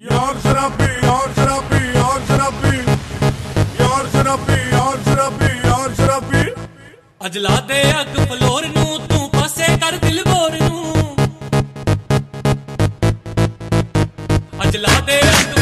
यार शराबी यार शराबी यार शराबी यार शराबी यार शराबी यार शराबी अज ला दे अग फलोर नू तू पासे कर दिल बोर नू अज ला दे अग